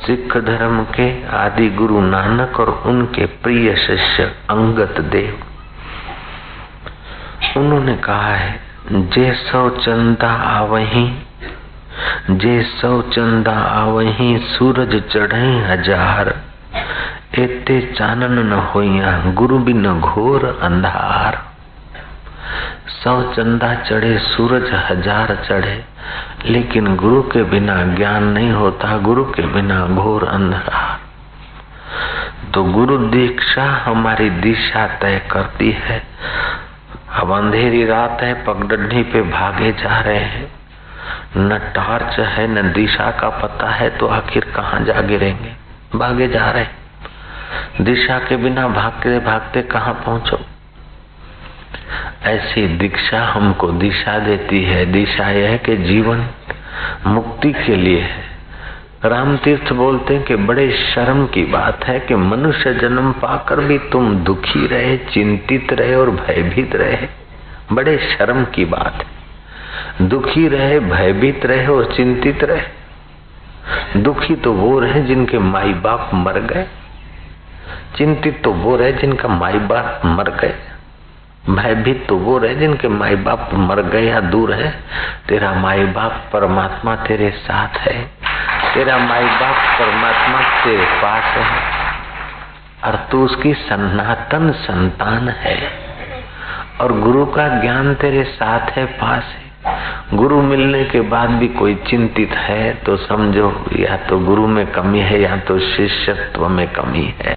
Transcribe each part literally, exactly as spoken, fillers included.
सिख धर्म के आदि गुरु नानक और उनके प्रिय शिष्य अंगद देव, उन्होंने कहा है जे सौ चंदा आवही, जे सौ चंदा आवही सूरज चढ़े हजार, एते चानन न होइया गुरु बिन घोर अंधार। सौ चंदा चढ़े सूरज हजार चढ़े, लेकिन गुरु के बिना ज्ञान नहीं होता, गुरु के बिना घोर अंधकार। तो गुरु दीक्षा हमारी दिशा तय करती है। अब अंधेरी रात है, पगडंडी पे भागे जा रहे हैं, न टॉर्च है न दिशा का पता है, तो आखिर कहाँ जा गिरेंगे? भागे जा रहे, दिशा के बिना भागते भागते कहाँ पहुंचो? ऐसी दीक्षा हमको दिशा देती है। दिशा यह है कि जीवन मुक्ति के लिए है। राम तीर्थ बोलते हैं कि बड़े शर्म की बात है कि मनुष्य जन्म पाकर भी तुम दुखी रहे, चिंतित रहे और भयभीत रहे। बड़े शर्म की बात है। दुखी रहे, भयभीत रहे और चिंतित रहे। दुखी तो वो रहे जिनके माई बाप मर गए, चिंतित तो वो रहे जिनका माई बाप मर गए, भयभीत तो वो रहे जिनके माई बाप मर गए या दूर है। तेरा माई बाप परमात्मा तेरे साथ है, तेरा माई बाप परमात्मा तेरे पास है और तू उसकी सनातन संतान है। और गुरु का ज्ञान तेरे साथ है, पास है। गुरु मिलने के बाद भी कोई चिंतित है तो समझो या तो गुरु में कमी है या तो शिष्यत्व में कमी है।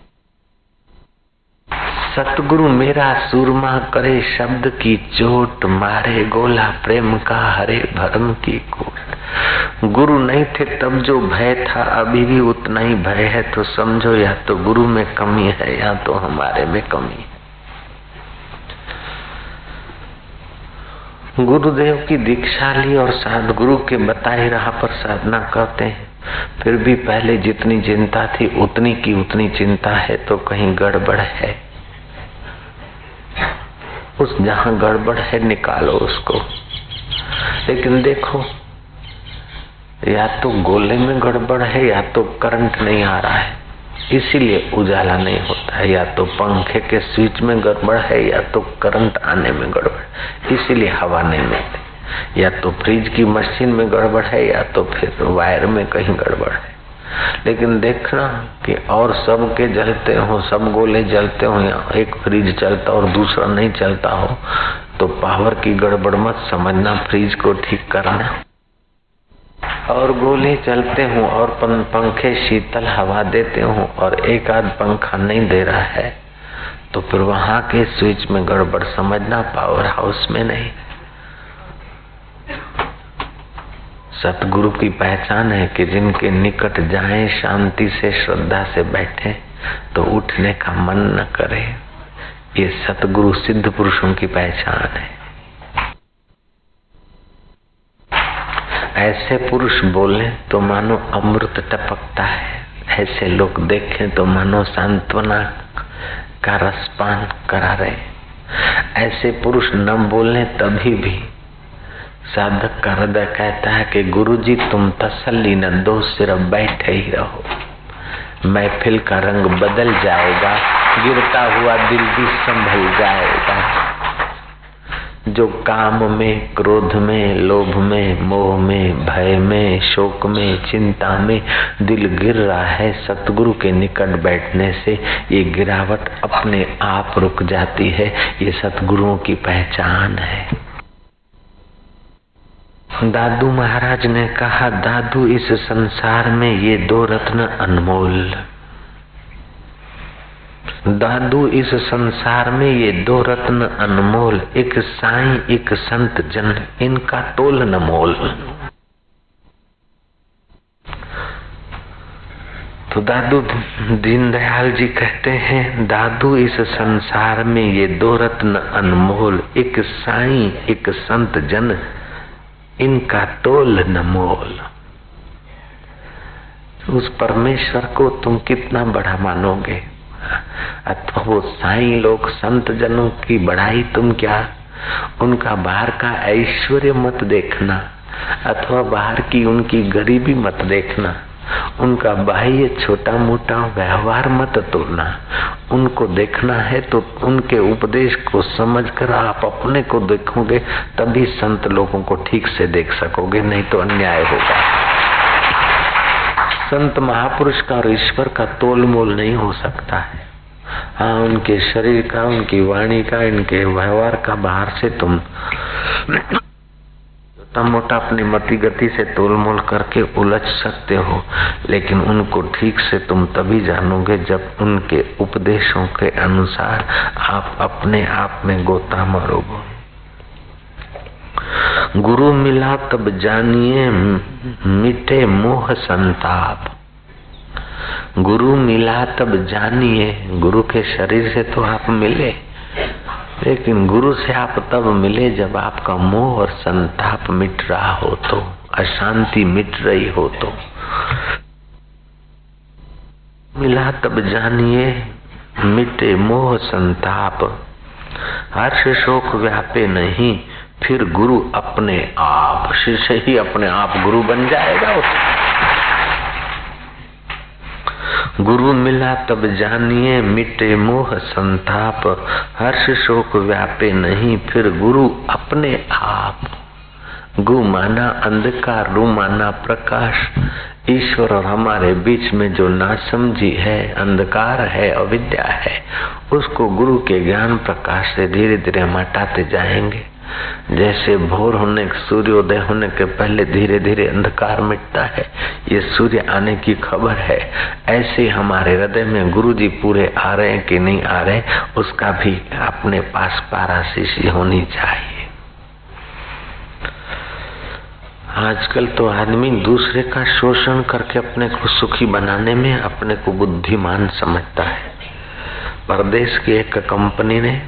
सतगुरु मेरा सूरमा करे शब्द की चोट, मारे गोला प्रेम का हरे भरम की कोट। गुरु नहीं थे तब जो भय था अभी भी उतना ही भय है, तो समझो या तो गुरु में कमी है या तो हमारे में कमी है। गुरुदेव की दीक्षा ली और सदगुरु के बताई राह पर साधना करते हैं, फिर भी पहले जितनी चिंता थी उतनी की उतनी चिंता है, तो कहीं गड़बड़ है। उस जहां गड़बड़ है निकालो उसको। लेकिन देखो, या तो गोले में गड़बड़ है या तो करंट नहीं आ रहा है, इसीलिए उजाला नहीं होता है। या तो पंखे के स्विच में गड़बड़ है या तो करंट आने में गड़बड़, इसीलिए हवा नहीं मिलती। या तो फ्रिज की मशीन में गड़बड़ है या तो फिर वायर में कहीं गड़बड़ है। लेकिन देखना कि और सब के जलते हो, सब गोले जलते हो, या एक फ्रिज चलता और दूसरा नहीं चलता हो, तो पावर की गड़बड़ मत समझना, फ्रिज को ठीक करना। और गोले चलते हो और पंखे शीतल हवा देते हो और एक आध पंखा नहीं दे रहा है, तो फिर वहां के स्विच में गड़बड़ समझना, पावर हाउस में नहीं। सतगुरु की पहचान है कि जिनके निकट जाएं, शांति से श्रद्धा से बैठे तो उठने का मन न करे। ये सतगुरु सिद्ध पुरुषों की पहचान है। ऐसे पुरुष बोले तो मानो अमृत टपकता है, ऐसे लोग देखें तो मानो सांत्वना का रसपान करा रहे। ऐसे पुरुष न बोले तभी भी साधक का हृदय कहता है कि गुरुजी तुम तसल्ली न दो, सिर्फ बैठे ही रहो। महफिल का रंग बदल जाएगा, गिरता हुआ दिल भी संभल जाएगा। जो काम में, क्रोध में, लोभ में, मोह में, भय में, शोक में, चिंता में दिल गिर रहा है, सतगुरु के निकट बैठने से ये गिरावट अपने आप रुक जाती है। ये सतगुरुओं की पहचान है। दादू महाराज ने कहा, दादू इस संसार में ये दो रत्न अनमोल, दादू इस संसार में ये दो रत्न अनमोल, एक साईं एक संत जन, इनका तोल न मोल। तो दादू दीनदयाल जी कहते हैं, दादू इस संसार में ये दो रत्न अनमोल, एक साईं एक संत जन, इनका तोल न मोल। उस परमेश्वर को तुम कितना बड़ा मानोगे, अथवा वो साईं लोग संत जनों की बड़ाई तुम क्या, उनका बाहर का ऐश्वर्य मत देखना अथवा बाहर की उनकी गरीबी मत देखना। उनका बाह्य छोटा मोटा व्यवहार मत तोड़ना। उनको देखना है तो उनके उपदेश को समझकर आप अपने को देखोगे, तभी संत लोगों को ठीक से देख सकोगे, नहीं तो अन्याय होगा। संत महापुरुष का और ईश्वर का तोल मोल नहीं हो सकता है। हाँ, उनके शरीर का, उनकी वाणी का, इनके व्यवहार का बाहर से तुम छोटा मोटा अपनी मति गति से तोल मोल करके उलझ सकते हो, लेकिन उनको ठीक से तुम तभी जानोगे जब उनके उपदेशों के अनुसार आप अपने आप में गोता मारोगे। गुरु मिला तब जानिए मिटे मोह संताप। गुरु मिला तब जानिए, गुरु के शरीर से तो आप मिले, लेकिन गुरु से आप तब मिले जब आपका मोह और संताप मिट रहा हो, तो अशांति मिट रही हो। तो मिला तब जानिए मिटे मोह संताप, हर्ष शोक व्यापे नहीं, फिर गुरु अपने आप, शिष्य ही अपने आप गुरु बन जाएगा। गुरु मिला तब जानिए मिटे मोह संताप, हर्ष शोक व्यापे नहीं, फिर गुरु अपने आप। गु माना अंधकार, रू माना प्रकाश। ईश्वर और हमारे बीच में जो नासमझी है, अंधकार है, अविद्या है, उसको गुरु के ज्ञान प्रकाश से धीरे धीरे हटाते जाएंगे। जैसे भोर होने, सूर्योदय होने के पहले धीरे धीरे अंधकार मिटता है, ये सूर्य आने की खबर है, ऐसे हमारे हृदय में गुरु जी पूरे आ रहे हैं कि नहीं आ रहे, उसका भी अपने पास पाराशीशी होनी चाहिए। आजकल तो आदमी दूसरे का शोषण करके अपने को सुखी बनाने में अपने को बुद्धिमान समझता है। परदेश की एक कंपनी ने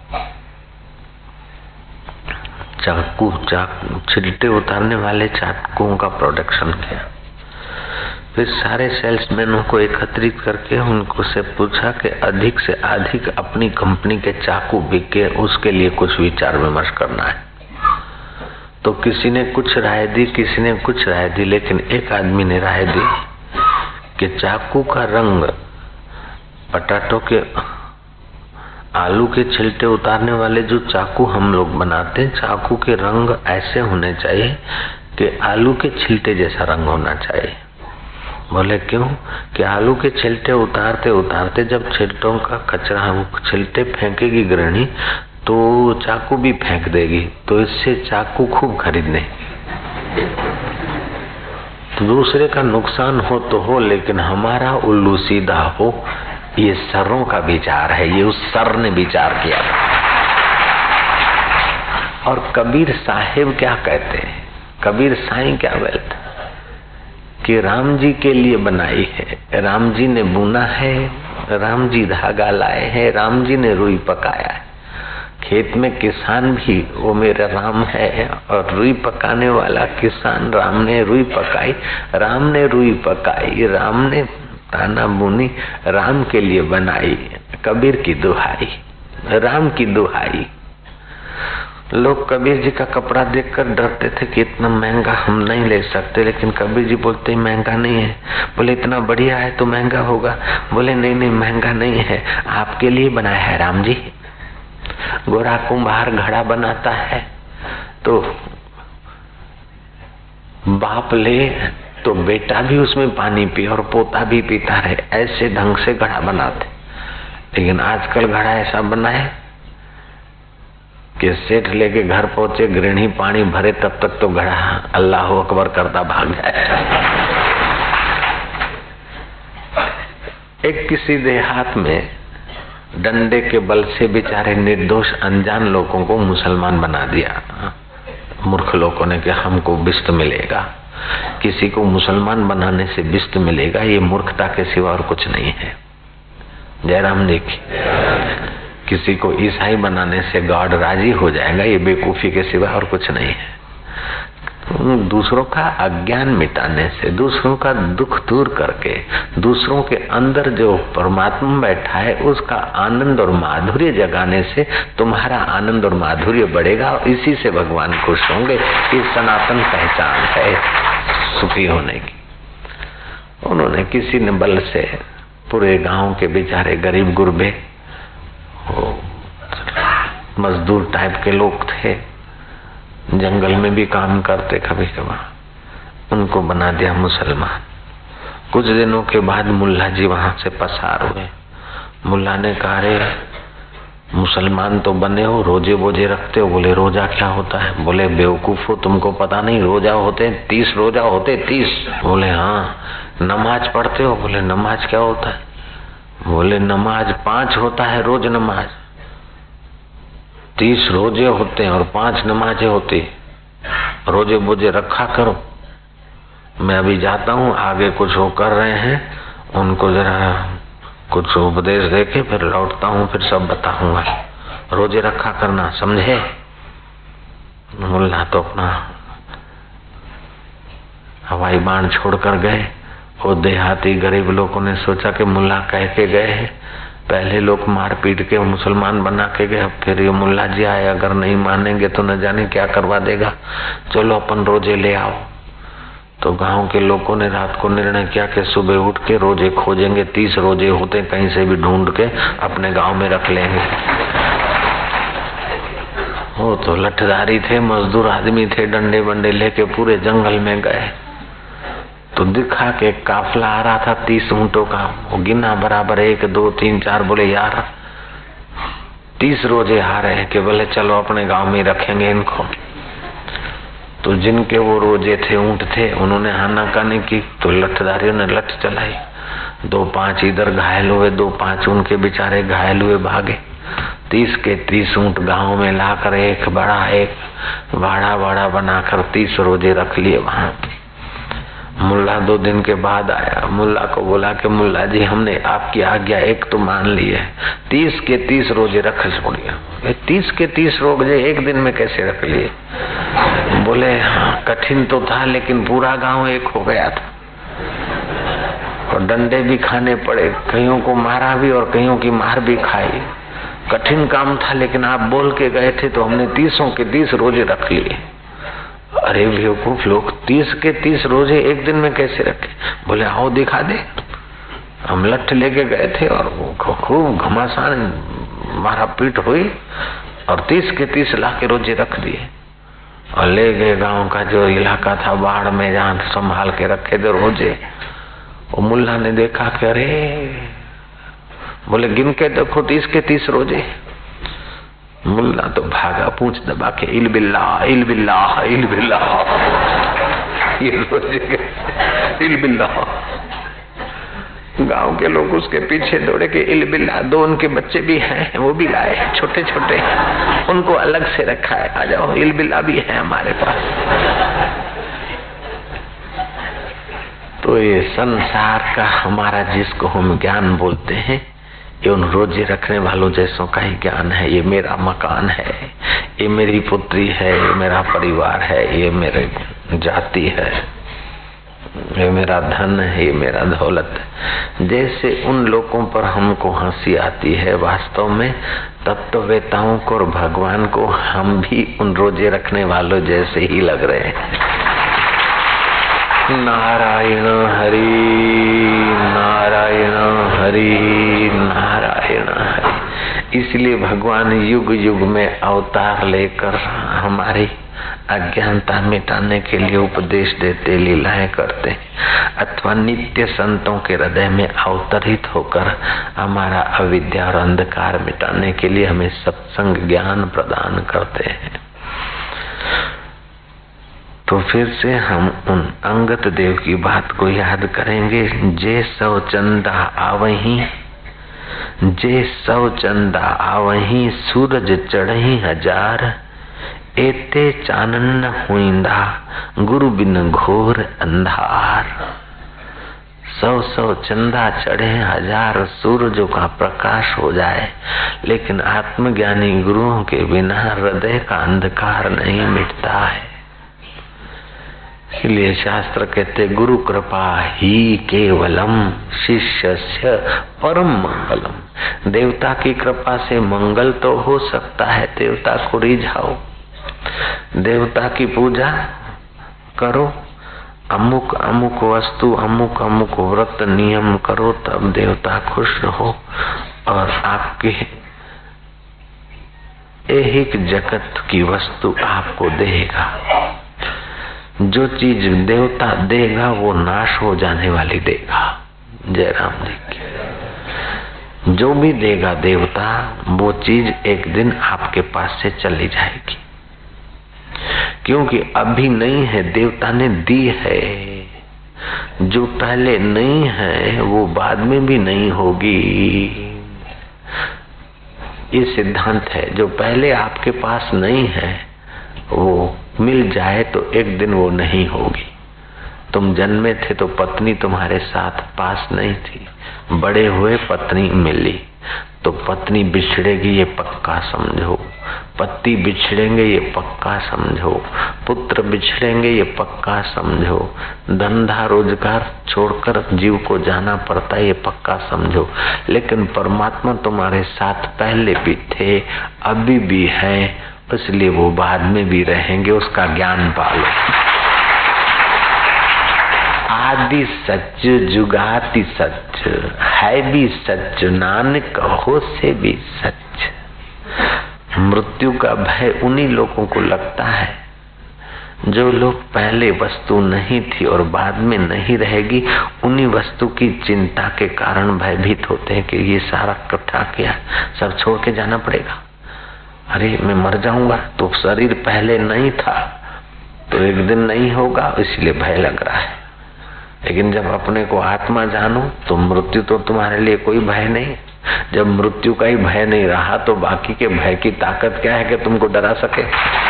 चाकू चाकू छिलटे उतारने वाले चाकुओं का प्रोडक्शन किया। फिर सारे सेल्समैनों को एकत्रित करके उनको से पूछा कि अधिक से अधिक अपनी कंपनी के चाकू बिके, उसके लिए कुछ विचार विमर्श करना है। तो किसी ने कुछ राय दी, किसी ने कुछ राय दी, लेकिन एक आदमी ने राय दी कि चाकू का रंग, पटाटो के आलू के छिलटे उतारने वाले जो चाकू हम लोग बनाते हैं, चाकू के रंग ऐसे होने चाहिए कि आलू के छिलटे जैसा रंग होना चाहिए। बोले क्यों? कि आलू के छिलटे उतारते उतारते जब छिलटों का कचरा, छिलटे फेंकेगी गृहिणी तो चाकू भी फेंक देगी, तो इससे चाकू खूब खरीदने। तो दूसरे का नुकसान हो तो हो, लेकिन हमारा उल्लू सीधा हो, ये सरों का विचार है। ये उस सर ने विचार किया। और कबीर साहिब क्या कहते हैं, कबीर साईं क्या बोलते कि राम जी के लिए बनाई है, राम जी ने बुना है, राम जी धागा लाए हैं, राम जी ने रुई पकाया है। खेत में किसान भी वो मेरा राम है, और रुई पकाने वाला किसान, राम ने रुई पकाई, राम ने रुई पकाई, राम ने ताना बुनी, राम के लिए बनाई। कबीर की दुहाई, राम की दुहाई। लोग कबीर जी का कपड़ा देखकर डरते थे कि इतना महंगा हम नहीं ले सकते, लेकिन कबीर जी बोलते महंगा नहीं है। बोले इतना बढ़िया है तो महंगा होगा। बोले नहीं नहीं, महंगा नहीं है, आपके लिए बनाया है राम जी। गोरा कुम्हार घड़ा बनाता है तो बाप ले तो बेटा भी उसमें पानी पी और पोता भी पीता रहे, ऐसे ढंग से घड़ा बनाते। लेकिन आजकल घड़ा ऐसा बना है कि सेठ लेके घर पहुंचे, गृहिणी पानी भरे, तब तक तो घड़ा अल्लाह अकबर करता भाग जाए। एक किसी देहात में डंडे के बल से बेचारे निर्दोष अनजान लोगों को मुसलमान बना दिया। मूर्ख लोगों ने कि हमको बिस्त मिलेगा, किसी को मुसलमान बनाने से बिस्त मिलेगा, ये मूर्खता के सिवा और कुछ नहीं है। जयराम देखी, किसी को ईसाई बनाने से गॉड राजी हो जाएगा, ये बेवकूफी के सिवा और कुछ नहीं है। दूसरों का अज्ञान मिटाने से, दूसरों का दुख दूर करके, दूसरों के अंदर जो परमात्मा बैठा है उसका आनंद और माधुर्य जगाने से तुम्हारा आनंद और माधुर्य बढ़ेगा, और इसी से भगवान खुश होंगे। ये सनातन पहचान है सुखी होने की। उन्होंने किसी ने बल से पूरे गांव के बेचारे गरीब गुरबे मजदूर टाइप के लोग थे, जंगल में भी काम करते कभी कभार, उनको बना दिया मुसलमान। कुछ दिनों के बाद मुल्ला जी वहां से पसार हुए। मुल्ला ने कहा, रे मुसलमान तो बने हो, रोजे बोजे रखते हो? बोले रोजा क्या होता है? बोले बेवकूफ हो, तुमको पता नहीं रोजा होते तीस रोजा होते तीस। बोले हाँ। नमाज पढ़ते हो? बोले नमाज क्या होता है? बोले नमाज पांच होता है रोज नमाज, तीस रोजे होते हैं और पांच नमाजें होती, रोजे बोजे रखा करो। मैं अभी जाता हूँ, आगे कुछ वो कर रहे हैं, उनको जरा कुछ उपदेश देके फिर लौटता हूँ, फिर सब बताऊंगा। रोजे रखा करना, समझे? मुल्ला तो अपना हवाई बाण छोड़कर गए। वो देहाती गरीब लोगों ने सोचा कि मुल्ला कह के गए हैं, पहले लोग मार पीट के मुसलमान बना के गए, अब फिर ये मुल्ला जी आए, अगर नहीं मानेंगे तो न जाने क्या करवा देगा, चलो अपन रोजे ले आओ। तो गांव के लोगों ने रात को निर्णय किया कि सुबह उठ के रोजे खोजेंगे, तीस रोजे होते कहीं से भी ढूंढ के अपने गांव में रख लेंगे। वो तो लठधारी थे, मजदूर आदमी थे, डंडे बंडे लेके पूरे जंगल में गए। तो दिखा के काफला आ रहा था तीस ऊंटों का, वो गिना बराबर एक दो तीन चार। बोले यार तीस रोजे आ रहे हैं कि बोले चलो अपने गांव में रखेंगे इनको। तो जिनके वो रोजे थे, ऊंट थे, उन्होंने आनाकानी की, तो लठधारियों ने लठ चलाई। दो पांच इधर घायल हुए, दो पांच उनके बेचारे घायल हुए, भागे। तीस के तीस ऊंट गांव में लाकर एक बड़ा एक बाड़ा बाड़ा बनाकर तीस रोजे रख लिए वहां। मुल्ला दो दिन के बाद आया, मुल्ला को बोला कि मुल्ला जी हमने आपकी आज्ञा एक तो मान ली है, तीस के तीस रोजे रख छोड़िए। तीस के तीस रोजे एक दिन में कैसे रख लिए? बोले हाँ कठिन तो था, लेकिन पूरा गांव एक हो गया था और डंडे भी खाने पड़े, कईयों को मारा भी और कईयों की मार भी खाई। कठिन काम था, लेकिन आप बोल के गए थे तो हमने तीसों के तीस रोजे रख लिए। अरे बेवकूफ लोग, तीस के तीस रोजे एक दिन में कैसे रखे? बोले आओ दिखा दे। हम लठ लेके गए थे और खूब घमासान मारा पीट हुई और तीस के तीस लाख के रोजे रख दिए और ले गए गांव का जो इलाका था बाढ़ में, जहां संभाल के रखे थे रोजे। वो मुल्ला ने देखा कि अरे, बोले गिन के देखो तीस के तीस रोजे। मुल्ला तो भागा पूंछ दबा के, इल बिल्ला इल बिल्ला इल बिल्ला, ये रोजे इल बिल्ला। गांव के लोग उसके पीछे दौड़े के इल बिल्ला। दो उनके बच्चे भी हैं, वो भी लाए छोटे छोटे, उनको अलग से रखा है, आ जाओ इल बिल्ला भी है हमारे पास। तो ये संसार का हमारा जिसको हम ज्ञान बोलते हैं, ये उन रोजे रखने वालों जैसों का ही ज्ञान है। ये मेरा मकान है, ये मेरी पुत्री है, ये मेरा परिवार है, ये मेरे जाति है, ये मेरा धन है, ये मेरा दौलत है। जैसे उन लोगों पर हमको हंसी आती है, वास्तव में तत्ववेताओं को और भगवान को हम भी उन रोजे रखने वालों जैसे ही लग रहे हैं। नारायण हरि नारायण हरि नारायण हरि। इसलिए भगवान युग युग में अवतार लेकर हमारी अज्ञानता मिटाने के लिए उपदेश देते, लीलाएं करते, अथवा नित्य संतों के हृदय में अवतरित होकर हमारा अविद्या और अंधकार मिटाने के लिए हमें सत्संग ज्ञान प्रदान करते हैं। तो फिर से हम उन अंगत देव की बात को याद करेंगे। जे सौ चंदा आवही, जे सौ चंदा आवही, सूरज चढ़ही हजार, एते चानन हुईंदा, गुरु बिन घोर अंधार। सौ सौ चंदा चढ़े, हजार सूरजों का प्रकाश हो जाए, लेकिन आत्मज्ञानी गुरुओं के बिना हृदय का अंधकार नहीं मिटता है। इसलिए शास्त्र कहते गुरु कृपा ही केवलम शिष्यस्य परम मंगलम। देवता की कृपा से मंगल तो हो सकता है, देवता को रिझाओ, देवता की पूजा करो, अमुक अमुक वस्तु, अमुक अमुक व्रत नियम करो तब देवता खुश हो और आपके एक जगत की वस्तु आपको देगा। जो चीज देवता देगा वो नाश हो जाने वाली देगा। जय राम जी की। जो भी देगा देवता वो चीज एक दिन आपके पास से चली जाएगी, क्योंकि अभी नहीं है, देवता ने दी है। जो पहले नहीं है वो बाद में भी नहीं होगी, ये सिद्धांत है। जो पहले आपके पास नहीं है वो मिल जाए तो एक दिन वो नहीं होगी। तुम जन्मे थे तो पत्नी तुम्हारे साथ पास नहीं थी, बड़े हुए पत्नी मिली तो पत्नी बिछड़ेगी ये पक्का समझो, पति बिछड़ेंगे ये पक्का समझो, पुत्र बिछड़ेंगे ये पक्का समझो, धंधा रोजगार छोड़कर जीव को जाना पड़ता है ये पक्का समझो। लेकिन परमात्मा तुम्हारे साथ पहले भी थे, अभी भी है, इसलिए वो बाद में भी रहेंगे। उसका ज्ञान पालो। आदि सच जुगाति सच, है भी सच नानक हो से भी सच। मृत्यु का भय उन्हीं लोगों को लगता है जो लोग पहले वस्तु नहीं थी और बाद में नहीं रहेगी, उन्हीं वस्तु की चिंता के कारण भयभीत होते हैं कि ये सारा इकट्ठा किया सब छोड़ के जाना पड़ेगा। अरे मैं मर जाऊंगा तो शरीर पहले नहीं था तो एक दिन नहीं होगा, इसलिए भय लग रहा है। लेकिन जब अपने को आत्मा जानो तो मृत्यु तो तुम्हारे लिए कोई भय नहीं। जब मृत्यु का ही भय नहीं रहा तो बाकी के भय की ताकत क्या है कि तुमको डरा सके।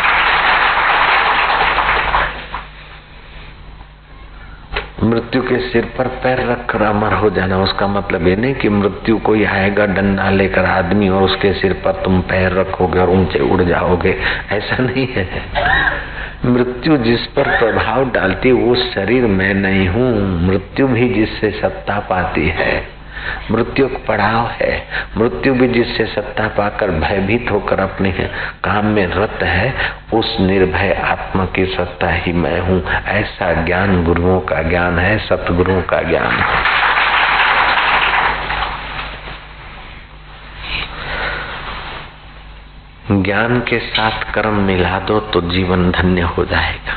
मृत्यु के सिर पर पैर रखकर अमर हो जाना, उसका मतलब ये नहीं कि मृत्यु कोई आएगा डंडा लेकर आदमी और उसके सिर पर तुम पैर रखोगे और ऊंचे उड़ जाओगे, ऐसा नहीं है। मृत्यु जिस पर प्रभाव डालती वो शरीर मैं नहीं हूँ। मृत्यु भी जिससे सत्ता पाती है, मृत्यु पड़ाव है। मृत्यु भी जिससे सत्ता पाकर भयभीत होकर अपने काम में रत है, उस निर्भय आत्मा की सत्ता ही मैं हूँ। ऐसा ज्ञान गुरुओं का ज्ञान है, सतगुरुओं का ज्ञान है। ज्ञान के साथ कर्म मिला दो तो जीवन धन्य हो जाएगा।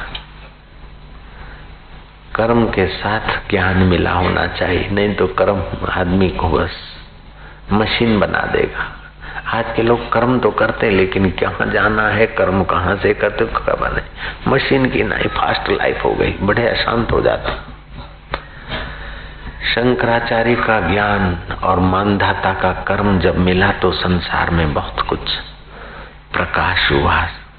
कर्म के साथ ज्ञान मिला होना चाहिए, नहीं तो कर्म आदमी को बस मशीन बना देगा। आज के लोग कर्म तो करते लेकिन कहाँ जाना है, कर्म कहाँ से करते खबर नहीं। मशीन की नहीं फास्ट लाइफ हो गई, बड़े अशांत हो जाते। शंकराचार्य का ज्ञान और मानधाता का कर्म जब मिला तो संसार में बहुत कुछ प्रकाश हुआ।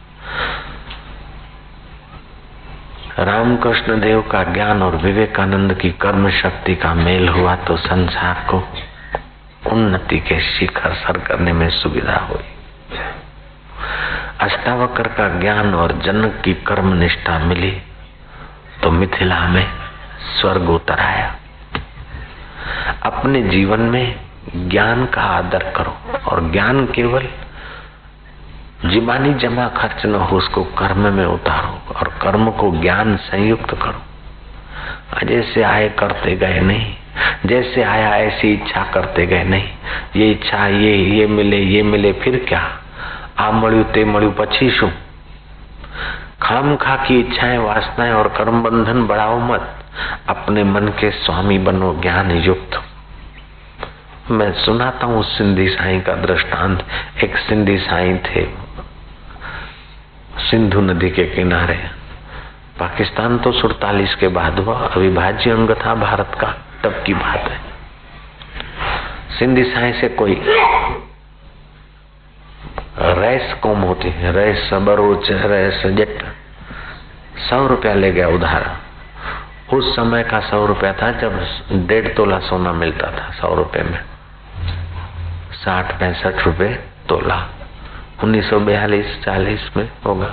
रामकृष्ण देव का ज्ञान और विवेकानंद की कर्म शक्ति का मेल हुआ तो संसार को उन्नति के शिखर सर करने में सुविधा हुई। अष्टावक्र का ज्ञान और जनक की कर्म निष्ठा मिली तो मिथिला में स्वर्ग उतर आया। अपने जीवन में ज्ञान का आदर करो और ज्ञान केवल जीवानी जमा खर्च न हो, उसको कर्म में उतारो और कर्म को ज्ञान संयुक्त करो। जैसे आए करते गए नहीं, जैसे आया ऐसी इच्छा करते गए नहीं। ये इच्छा ये ये मिले ये मिले फिर क्या, आ मळ्यु ते मळ्यु पछी शू। खाम खा की इच्छाएं वासनाएं और कर्म बंधन बढ़ाओ मत, अपने मन के स्वामी बनो ज्ञान युक्त। मैं सुनाता हूँ सिंधी साईं का दृष्टांत। एक सिंधी साईं थे सिंधु नदी के किनारे। पाकिस्तान तो सैंतालीस के बाद हुआ, अविभाज्य अंग था भारत का, तब की बात है। सिंधी साईं से कोई रैस कौम होती है, रैस बरोच रैस जट, सौ रुपया ले गया उधार। उस समय का सौ रुपया था जब डेढ़ तोला सोना मिलता था सौ रुपए में, साठ पैंसठ रुपए तोला, उन्नीस सौ बयालीस चालीस में होगा।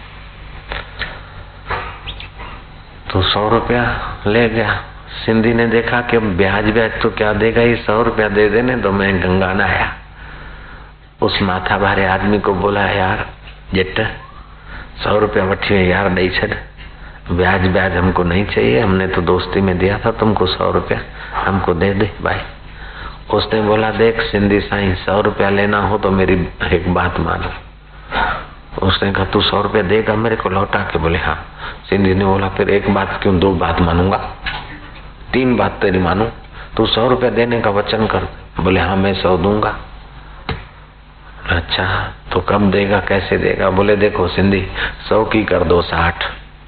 तो सौ रुपया ले गया। सिंधी ने देखा कि ब्याज ब्याज तो क्या देगा, ये सौ रुपया दे देने तो मैं गंगा नहाया। उस माथा भारे आदमी को बोला, यार जट सौ रुपया वठी यार दई छड़, ब्याज ब्याज हमको नहीं चाहिए, हमने तो दोस्ती में दिया था तुमको सौ रुपया, हमको दे दे भाई। उसने बोला देख सिंधी साईं, सौ रुपया लेना हो तो मेरी एक बात मानो। उसने कहा तू सौ रुपया देगा मेरे को लौटा के? बोले हाँ। सिंधी ने बोला फिर एक बात क्यों, दो बात मानूंगा, तीन बात तेरी मानू, तू सौ रुपया देने का वचन कर। बोले हाँ मैं सौ दूंगा। अच्छा तो कब देगा, कैसे देगा? बोले देखो सिंधी, सौ की कर दो साठ।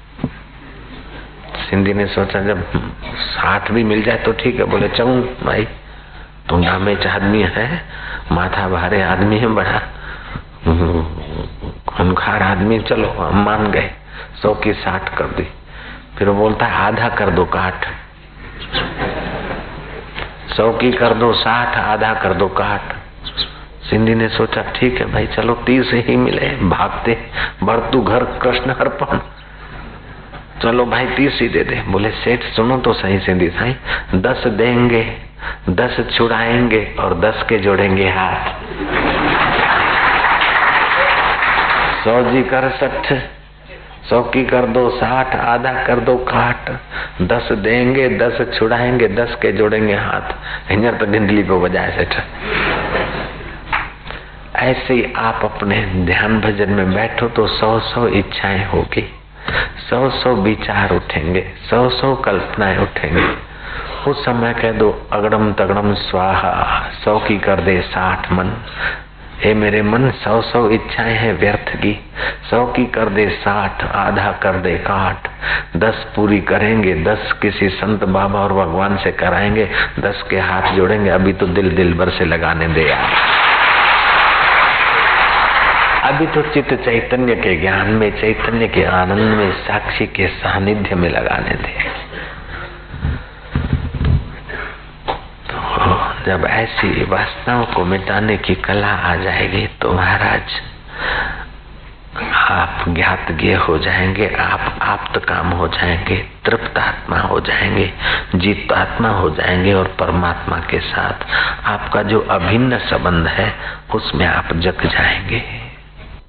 सिंधी ने सोचा जब साठ भी मिल जाए तो ठीक है। बोले चलूं भाई, तू नामेच आदमी है, माथा भारे आदमी है, बड़ा खूंखार आदमी, चलो हम मान गए, सौ की साठ कर दी। फिर वो बोलता है आधा कर दो काट। सौ की कर दो साठ, आधा कर दो काट। सिंधी ने सोचा ठीक है भाई, चलो तीस ही मिले, भागते बढ़तू घर कृष्ण अर्पण, चलो भाई तीस ही दे दे। बोले सेठ सुनो तो सही सिंधी साईं, दस देंगे, दस छुड़ाएंगे और दस के जोड़ेंगे हाथ। सौ जी कर सठ, सौ की कर दो साठ, आधा कर दो काट, दस देंगे, दस छुड़ाएंगे, दस के जोड़ेंगे हाथ। हिंजर तो ढिंडली पे बजाए सेठ। ऐसे ही आप अपने ध्यान भजन में बैठो तो सौ सौ इच्छाएं होगी, सौ सौ विचार उठेंगे, सौ सौ कल्पनाएं उठेंगे। उस समय कह दो अगड़म तगड़म स्वाहा, सौ की कर दे साठ मन। हे मेरे मन, सौ सौ इच्छाएं हैं व्यर्थ की, सौ की कर दे साठ, आधा कर दे काट। दस पूरी करेंगे, दस किसी संत बाबा और भगवान से कराएंगे, दस के हाथ जोड़ेंगे। अभी तो दिल दिल भर से लगाने दे यार, अभी तो चित्त चैतन्य के ज्ञान में, चैतन्य के आनंद में, साक्षी के सानिध्य में लगाने दे। तो जब ऐसी वासनाओं को मिटाने की कला आ जाएगी तो महाराज आप ज्ञात ज्ञेय हो जाएंगे, आप आप्त काम हो जाएंगे, तृप्त आत्मा हो जाएंगे, जीत आत्मा हो जाएंगे और परमात्मा के साथ आपका जो अभिन्न संबंध है उसमें आप जग जाएंगे।